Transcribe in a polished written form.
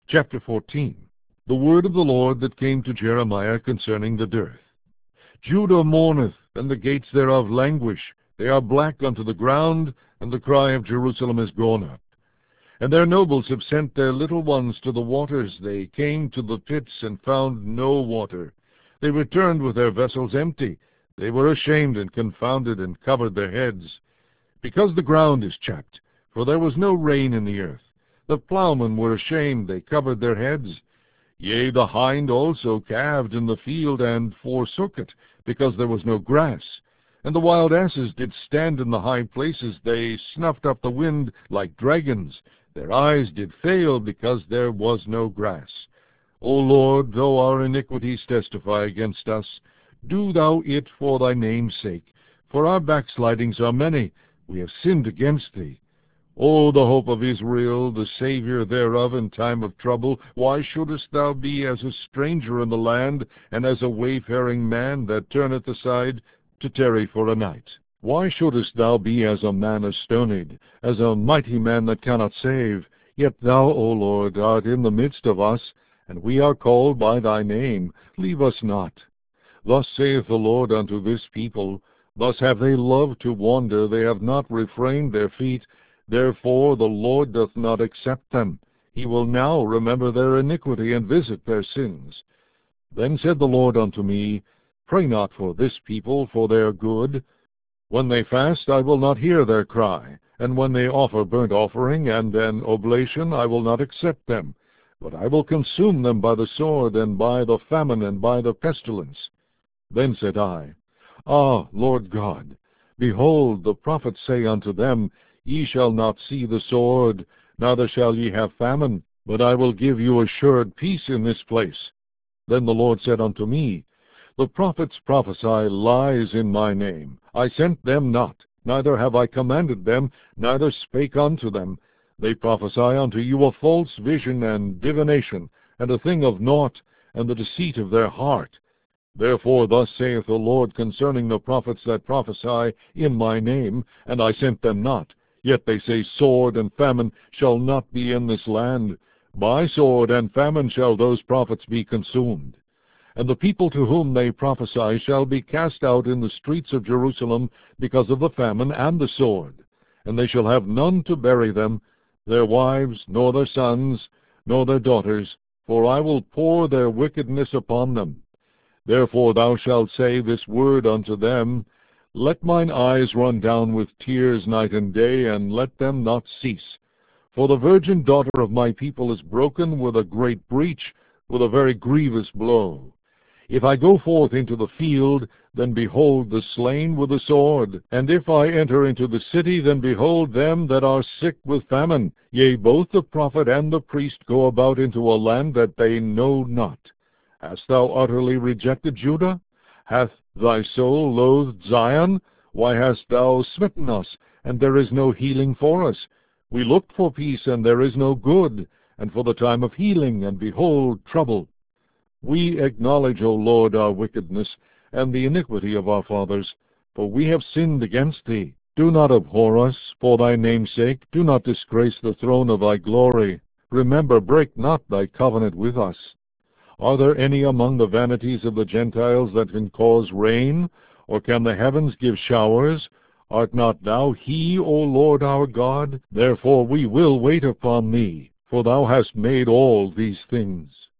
Chapter 14. The word of the Lord that came to Jeremiah concerning the dearth. Judah mourneth, and the gates thereof languish. They are black unto the ground, and the cry of Jerusalem is gone up. And their nobles have sent their little ones to the waters. They came to the pits, and found no water. They returned with their vessels empty. They were ashamed and confounded, and covered their heads. Because the ground is chapped, for there was no rain in the earth. The plowmen were ashamed, they covered their heads. Yea, the hind also calved in the field, and forsook it, because there was no grass. And the wild asses did stand in the high places. They snuffed up the wind like dragons. Their eyes did fail, because there was no grass. O Lord, though our iniquities testify against us, do thou it for thy name's sake. For our backslidings are many, we have sinned against thee. O the hope of Israel, the Saviour thereof in time of trouble, why shouldest thou be as a stranger in the land, and as a wayfaring man that turneth aside to tarry for a night? Why shouldest thou be as a man astonied, as a mighty man that cannot save? Yet thou, O Lord, art in the midst of us, and we are called by thy name. Leave us not. Thus saith the Lord unto this people, thus have they loved to wander, they have not refrained their feet. Therefore the Lord doth not accept them. He will now remember their iniquity, and visit their sins. Then said the Lord unto me, Pray not for this people, for their good. When they fast, I will not hear their cry, and when they offer burnt offering and an oblation, I will not accept them. But I will consume them by the sword, and by the famine, and by the pestilence. Then said I, Ah, Lord God, behold, the prophets say unto them, Ye shall not see the sword, neither shall ye have famine, but I will give you assured peace in this place. Then the Lord said unto me, The prophets prophesy lies in my name. I sent them not, neither have I commanded them, neither spake unto them. They prophesy unto you a false vision and divination, and a thing of naught, and the deceit of their heart. Therefore thus saith the Lord concerning the prophets that prophesy in my name, and I sent them not. Yet they say, Sword and famine shall not be in this land. By sword and famine shall those prophets be consumed. And the people to whom they prophesy shall be cast out in the streets of Jerusalem because of the famine and the sword. And they shall have none to bury them, their wives, nor their sons, nor their daughters, for I will pour their wickedness upon them. Therefore thou shalt say this word unto them, Let mine eyes run down with tears night and day, and let them not cease. For the virgin daughter of my people is broken with a great breach, with a very grievous blow. If I go forth into the field, then behold the slain with the sword. And if I enter into the city, then behold them that are sick with famine. Yea, both the prophet and the priest go about into a land that they know not. Hast thou utterly rejected Judah? Hath thy soul loathed Zion? Why hast thou smitten us, and there is no healing for us? We looked for peace, and there is no good, and for the time of healing, and behold, trouble. We acknowledge, O Lord, our wickedness, and the iniquity of our fathers, for we have sinned against thee. Do not abhor us, for thy name's sake. Do not disgrace the throne of thy glory. Remember, break not thy covenant with us. Are there any among the vanities of the Gentiles that can cause rain, or can the heavens give showers? Art not thou he, O Lord our God? Therefore we will wait upon thee, for thou hast made all these things.